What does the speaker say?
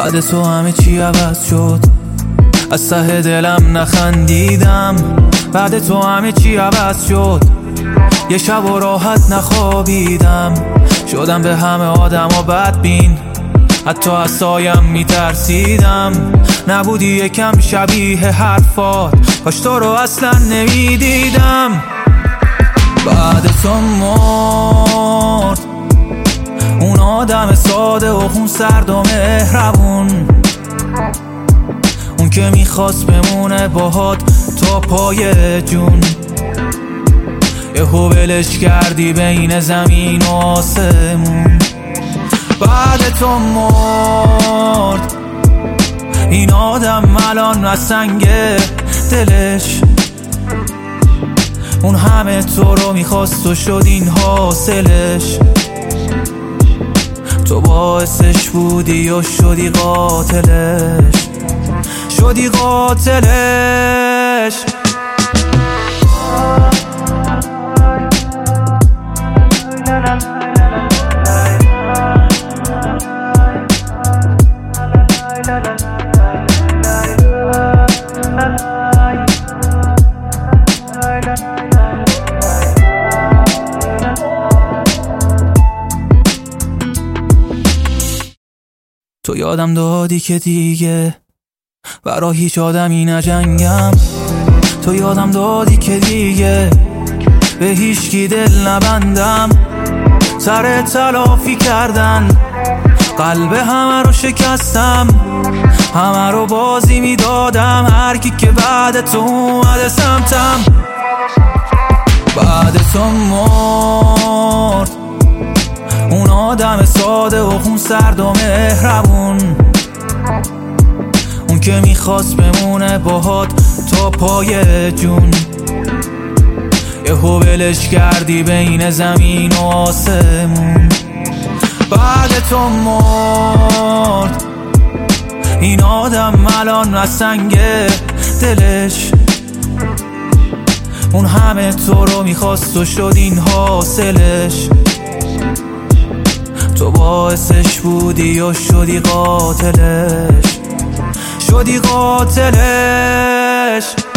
بعد تو همه چی عوض شد، از ته دلم نخندیدم. بعد تو همه چی عوض شد، یه شب و راحت نخوابیدم. شدم به همه آدم و بدبین، حتی از سایم میترسیدم. نبودی یکم شبیه حرفات، کاش تو رو اصلا نمیدیدم. بعد تو مرد اون آدم ساده و خون سرد و مهربون، اون که میخواست بمونه باهات تا پای جون. یهو ولش کردی بین زمین و آسمون. بعد تو مرد این آدم الان از سنگ دلش، اون همه تو رو میخواست و شد این حاصلش. تو باعثش بودی و شدی قاتلش، شدی قاتلش. تو یادم دادی که دیگه برا هیچ آدمی نجنگم. تو یادم دادی که دیگه به هیچ کی دل نبندم. سر تلافی کردن قلب همه رو شکستم، همه رو بازی میدادم هر کی که بعد تو اومده سمتم. بعد تو مرد اون آدم ساده و خون سرد و مهربون، اون که میخواست بمونه باهات تا پای جون. یهو ولش کردی بین زمین و آسمون. بعد تو مرد این آدم الان از سنگ دلش، اون همه تو رو میخواست و شد این حاصلش. تو باعثش بودی و شدی قاتلش، شدی قاتلش.